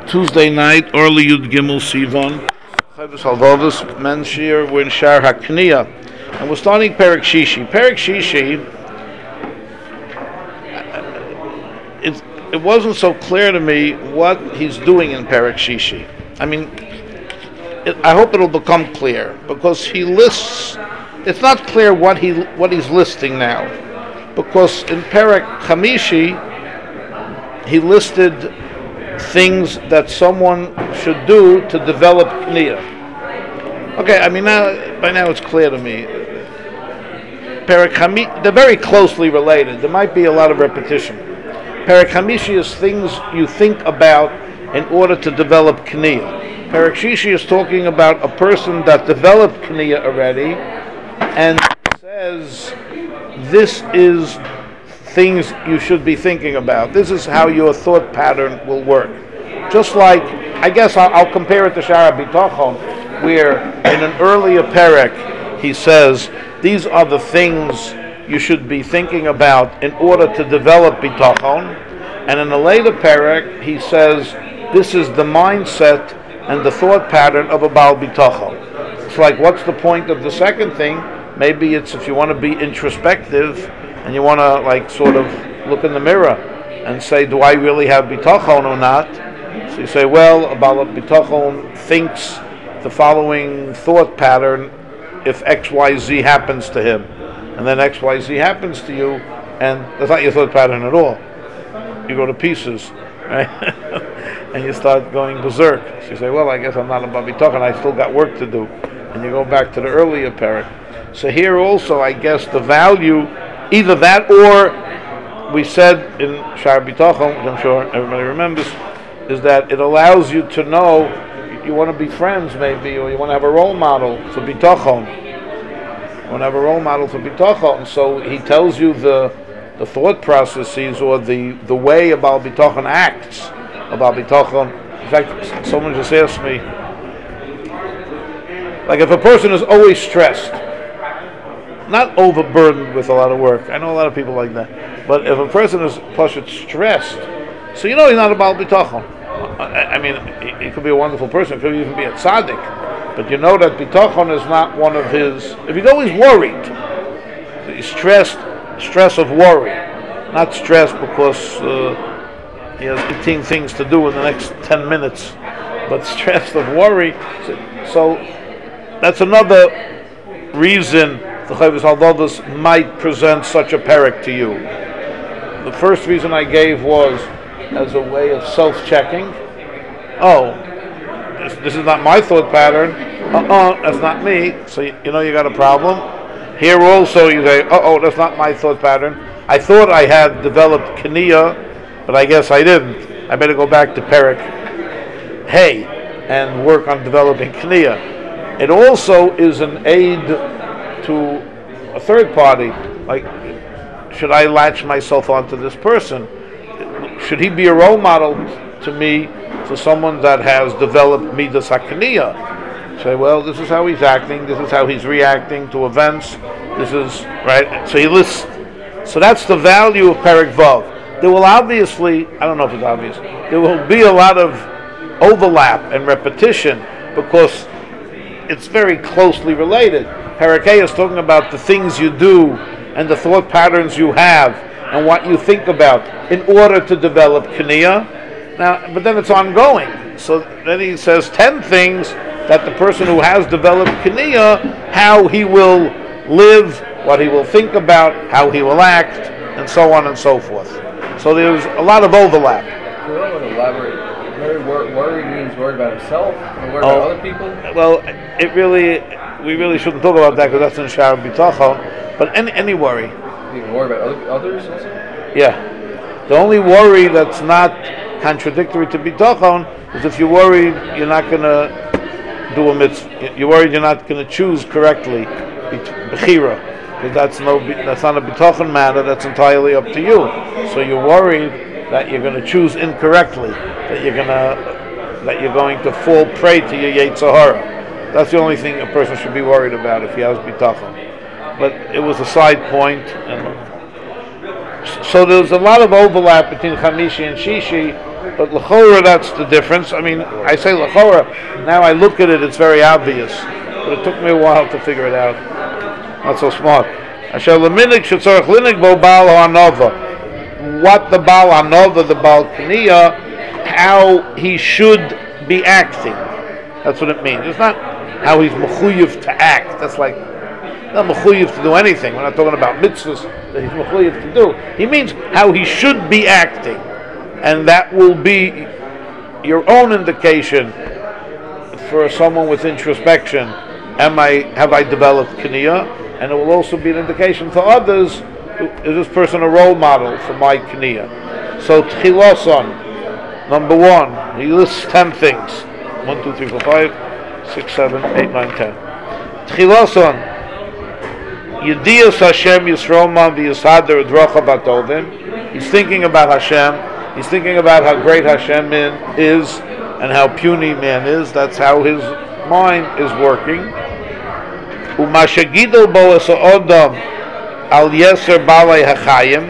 Tuesday night, early Yud Gimel Sivan. Chavis Halvavis, Menshir, we're in Shar HaKniya. And we're starting Perek Shishi. Perek Shishi, it wasn't so clear to me what he's doing in Perek Shishi. I mean, I hope it'll become clear, because he lists, it's not clear what he's listing now. Because in Perek Chamishi, he listed things that someone should do to develop Kniya. Okay, I mean, by now it's clear to me. Perek Chamishi, they're very closely related. There might be a lot of repetition. Perek Chamishi is things you think about in order to develop Kniya. Perek Shishi is talking about a person that developed Kniya already and says, this is things you should be thinking about. This is how your thought pattern will work. Just like, I guess I'll compare it to Shara B'tachon, where in an earlier perek he says, these are the things you should be thinking about in order to develop B'tachon. And in a later perek he says, this is the mindset and the thought pattern of a Baal B'tachon. It's like, what's the point of the second thing? Maybe it's if you want to be introspective and you want to like sort of look in the mirror and say, do I really have bitachon or not? So you say, well, a Baal Bitachon thinks the following thought pattern if XYZ happens to him. And then XYZ happens to you, and that's not your thought pattern at all. You go to pieces, right? And you start going berserk. So you say, well, I guess I'm not a Baal Bitachon, I still got work to do. And you go back to the earlier perek. So here also, I guess the value, either that or we said in Shar B'tachon, which I'm sure everybody remembers, is that it allows you to know you want to be friends maybe, or you want to have a role model for B'tachon. You want to have a role model for B'tachon. So he tells you the thought processes or the way about B'tachon acts, about B'tachon. In fact, someone just asked me, like if a person is always stressed, not overburdened with a lot of work. I know a lot of people like that. But if a person is stressed, so you know he's not a Baal Bitachon. I mean, he could be a wonderful person. He could even be a tzaddik. But you know that Bitachon is not one of his... If he's always worried, he's stress of worry. Not stress because he has 18 things to do in the next 10 minutes. But stress of worry. So that's another reason the Chavis Halvavis might present such a perek to you. The first reason I gave was as a way of self-checking. Oh, this is not my thought pattern. That's not me. So you know you got a problem. Here also you say, that's not my thought pattern. I thought I had developed Kniya, but I guess I didn't. I better go back to perek Hey and work on developing Kniya. It also is an aid to a third party, like, should I latch myself onto this person? Should he be a role model to me for someone that has developed Midas HaKniya? Say, well, this is how he's acting, this is how he's reacting to events, this is, right? So he lists, so that's the value of Perek Vav. There will obviously, I don't know if it's obvious, there will be a lot of overlap and repetition because it's very closely related. Perek Hey is talking about the things you do and the thought patterns you have and what you think about in order to develop Kniya. Now, but then it's ongoing. So then he says 10 things that the person who has developed Kniya, how he will live, what he will think about, how he will act, and so on and so forth. So there's a lot of overlap. Can you elaborate? Worry means worried about himself or worried about other people? Well, we really shouldn't talk about that because that's in Shara B'tachon. But any worry. You can worry about others also? Yeah. The only worry that's not contradictory to B'tachon is if you're worried you're not going to do a mitzvah. You're worried you're not going to choose correctly. Bechira. Because that's not a B'tachon matter, that's entirely up to you. So you're worried that you're going to choose incorrectly, that you're going to fall prey to your Yetzer Hara. That's the only thing a person should be worried about if he has bitachon. But it was a side point, and so there's a lot of overlap between Chamishi and Shishi, But l'chora, that's the difference. I mean, I say l'chora. Now I look at it; it's very obvious. But it took me a while to figure it out. Not so smart. Asher leminik shetzorach linig bo Baal ha'anova. What the Baal ha'anova, the Baal Kniya, how he should be acting. That's what it means. It's not how he's mechuyev to act. That's like not mechuyev to do anything. We're not talking about mitzvahs that he's mechuyev to do. He means how he should be acting, and that will be your own indication for someone with introspection. Have I developed kniya? And it will also be an indication for others. Is this person a role model for my kniya? So tchiloson, number 1, he lists 10 things. 1, 2, 3, 4, 5, 6, 7, 8, 9, 10. Tchiloson, Yediyas Hashem Yisroman v'Yisader Drocha Batovim. He's thinking about Hashem. He's thinking about how great Hashem is and how puny man is. That's how his mind is working. Umashagidol bo es odam al yeser balei hachayim.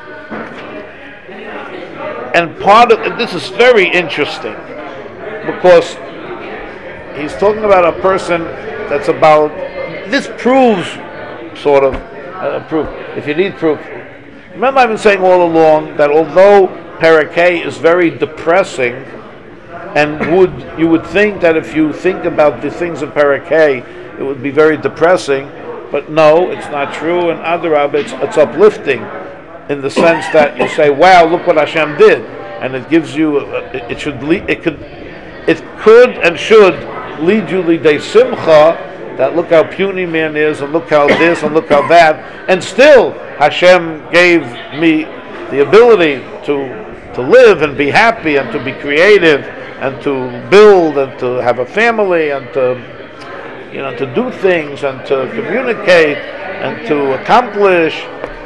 And part of this is very interesting because he's talking about a person that's about. This proves, sort of, proof. If you need proof, remember I've been saying all along that although Parakeh is very depressing, and you would think that if you think about the things in Parakeh, it would be very depressing, but no, it's not true. And Adarab, it's uplifting, in the sense that you say, "Wow, look what Hashem did," and it gives you. It could and should lead you lidei simcha. That look how puny man is, and look how this, and look how that, and still Hashem gave me the ability to live and be happy and to be creative and to build and to have a family and to do things and to communicate and to accomplish.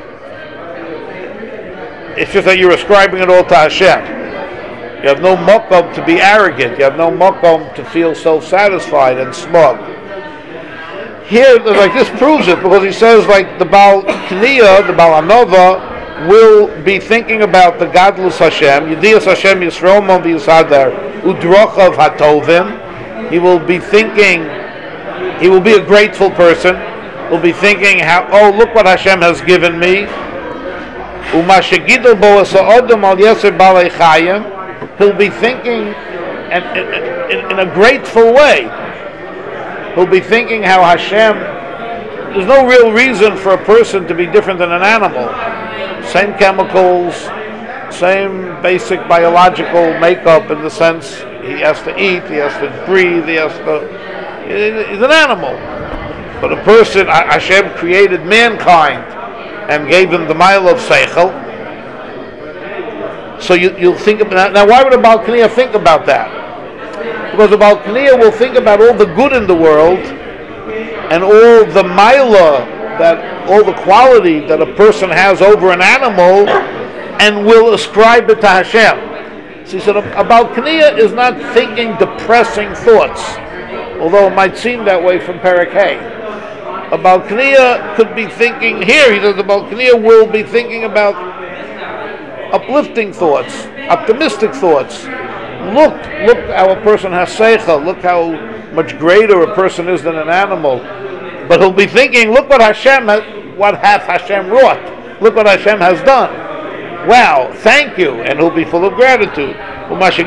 It's just that you're ascribing it all to Hashem. You have no makom to be arrogant. You have no makom to feel self-satisfied and smug. Here, like this proves it, because he says, like the Baal Kniya, the Baal Anova, will be thinking about the Gadlus Hashem, Yediyas Hashem Yisroman v'Yisader Udrochav Hatovim. He will be thinking. He will be a grateful person. He'll be thinking, "Oh, look what Hashem has given me." Umashagidol bo esa'odam al yeser balei chayim. He'll be thinking, and in a grateful way. He'll be thinking how Hashem. There's no real reason for a person to be different than an animal. Same chemicals, same basic biological makeup in the sense he has to eat, he has to breathe, he's an animal. But a person, Hashem created mankind and gave him the mile of seichel. So you'll think about that. Now, why would a Baal Kniya think about that? Because a Baal Kniya will think about all the good in the world and all the mila, all the quality that a person has over an animal, and will ascribe it to Hashem. So he said a Baal Kniya is not thinking depressing thoughts, although it might seem that way from Parakeh. A Baal Kniya could be thinking, here he says the Baal Kniya will be thinking about uplifting thoughts, optimistic thoughts. Look how a person has seichel, look how much greater a person is than an animal. But he'll be thinking, look what hath Hashem wrought, look what Hashem has done. Wow, thank you, and he'll be full of gratitude. As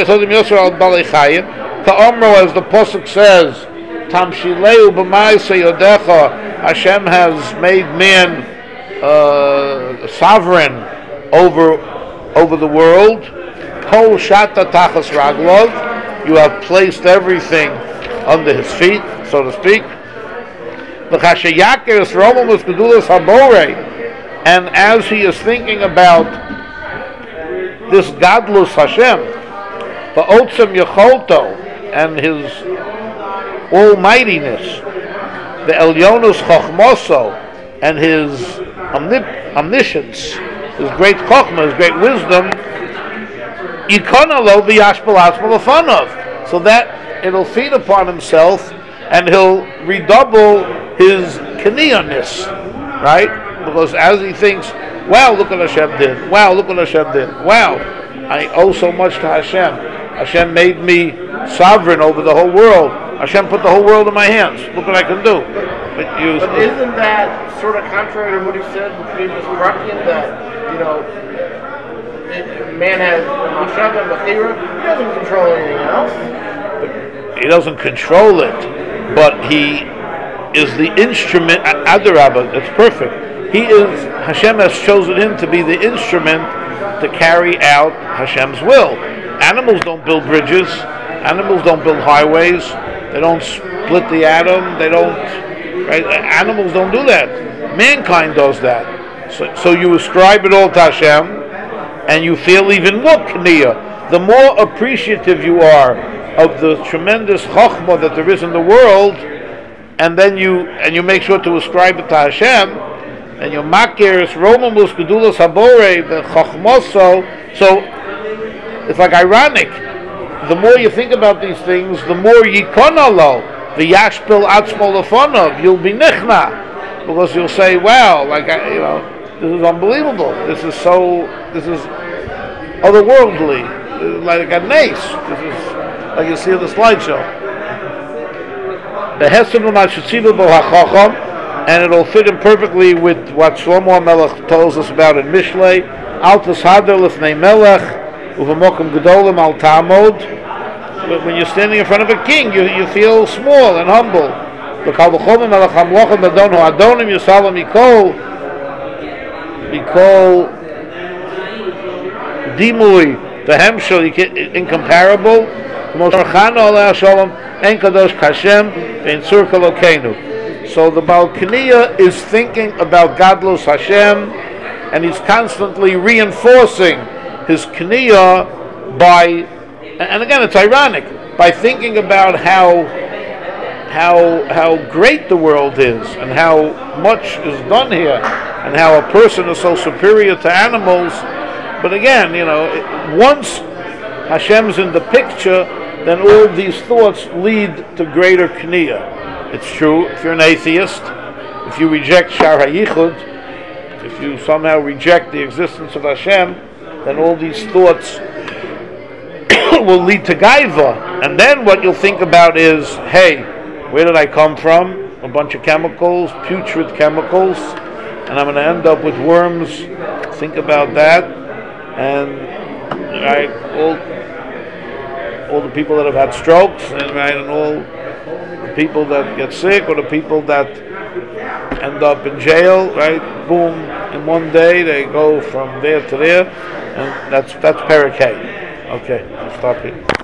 the Pasuk says, Tamshileu b'ma'aseh yodecha, Hashem has made man sovereign over the world. Kol shata tachas raglov, you have placed everything under his feet, so to speak. And as he is thinking about this Gadlus Hashem, Ba'otzem Yecholto, and his almightiness, the Elyonos Chochmoso, and his omniscience, his great Chochmah, his great wisdom, Yikonalo v'yashpal atzmo lefanov, so that it'll feed upon himself and he'll redouble his kniyaness, right? Because as he thinks, Wow, look what Hashem did. Wow, look what Hashem did. Wow, I owe so much to Hashem. Hashem made me sovereign over the whole world. Hashem put the whole world in my hands. Look what I can do. But isn't that sort of contrary to what he said in previous Prakim, that, you know, man has Mashava and Bechira, he doesn't control anything else. He doesn't control it, but he is the instrument. Adarabah, it's perfect. He is, Hashem has chosen him to be the instrument to carry out Hashem's will. Animals don't build bridges. Animals don't build highways. They don't split the atom. They don't. Right? Animals don't do that. Mankind does that. So you ascribe it all to Hashem, and you feel even more kniya. The more appreciative you are of the tremendous chokhmah that there is in the world, and then you make sure to ascribe it to Hashem, and your makir is romamus gedulas habore the chokhmoso. So it's like ironic. The more you think about these things, the more yikonalo, the yashpil atzmo lefonov, you'll be nichna, because you'll say, "Wow, this is unbelievable. This is otherworldly, like a nace. This is like you see in the slideshow." The hesed l'mashitziva bo hachacham, and it'll fit in perfectly with what Shlomo HaMelech tells us about in Mishlei. Al tashader lifnei melech. Al Tamod. When you're standing in front of a king, you feel small and humble. Dimui, the Hemshel, incomparable. So the Baal Kniya is thinking about Gadlos Hashem, and he's constantly reinforcing his kniya by, and again it's ironic, by thinking about how great the world is and how much is done here and how a person is so superior to animals. But again, once Hashem's in the picture, then all these thoughts lead to greater kniya. It's true, if you're an atheist, if you reject Shar HaYichud, if you somehow reject the existence of Hashem, then all these thoughts will lead to gaiva. And then what you'll think about is, hey, where did I come from? A bunch of chemicals, putrid chemicals, and I'm going to end up with worms. Think about that. And all the people that have had strokes, and all the people that get sick, or the people that end up in jail, right? Boom, in one day they go from there to there. And that's Perek Hey. Okay, I'll stop here.